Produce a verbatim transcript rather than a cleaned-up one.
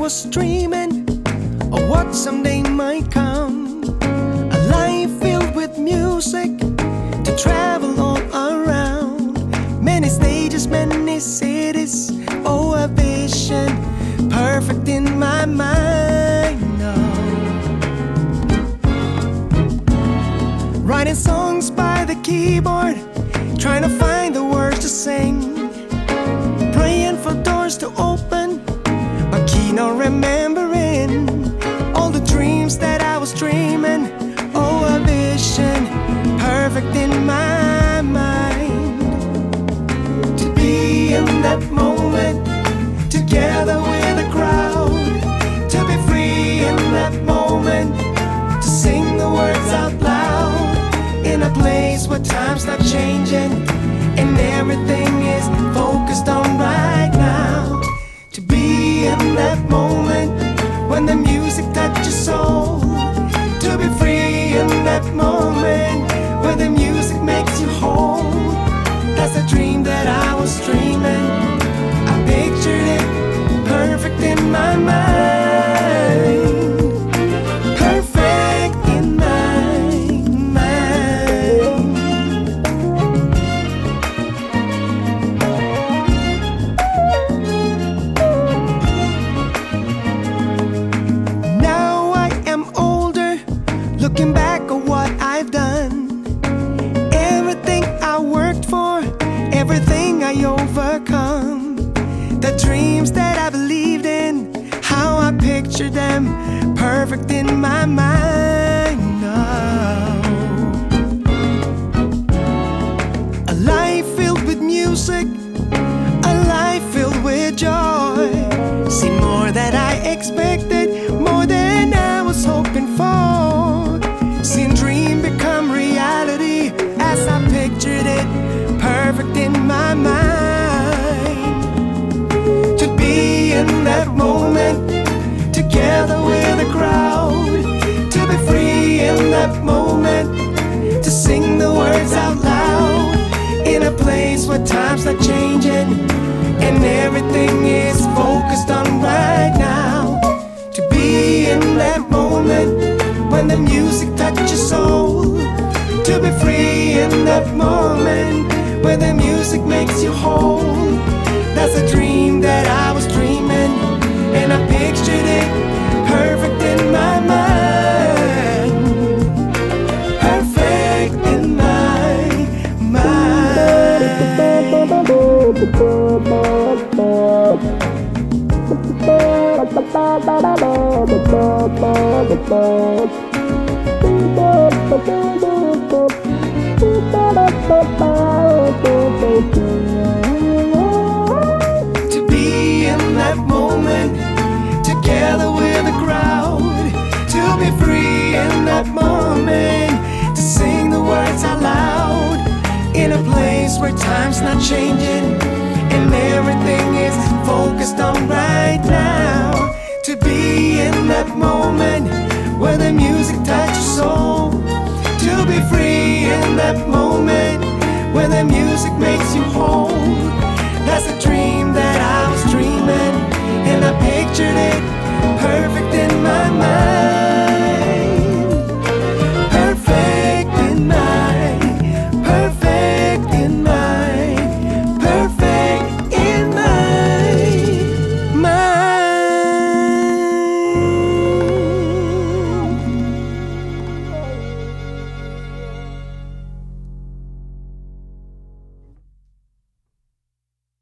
was dreaming of what someday might come. A life filled with music to travel all around. Many stages, many cities. Oh, a vision perfect in my mind now. Writing songs by the keyboard, trying to find the words to sing, praying for doors to open, but keen on remembering all the dreams that I was dreaming. Oh, a vision perfect in my mind. To be in that moment, together with a crowd. To be free in that moment, to sing the words out loud. In a place where time's not changing and everything is focused on right now. To be in that moment when the music touches soul. To be free in that moment where the music makes you whole. That's a dream that I was dreaming. I pictured it perfect in my mind. Perfect in my mind. Now I am older, looking back at what I've done. Everything I worked for, everything I overcome. The dreams that I believed in, how I pictured them perfect in my mind now. A life filled with music, a life filled with joy. See, more than I expected, more than I was hoping for. Seeing dream become reality as I pictured it perfect in my mind. In that moment, together with a crowd. To be free in that moment, to sing the words out loud. In a place where time's not changing and everything is focused on right now. To be in that moment when the music touches soul. To be free in that moment where the music makes you whole. That's a dream that I was dreaming, and I pictured it perfect in my mind. Perfect in my To be in that moment, together with a crowd. To be free in that moment, to sing the words out loud. In a place where time's not changing and everything is focused on right now. To be in that moment where the music touches soul. To be free in that moment where the music makes you whole. That's a dream that I was dreaming, and I pictured it perfect.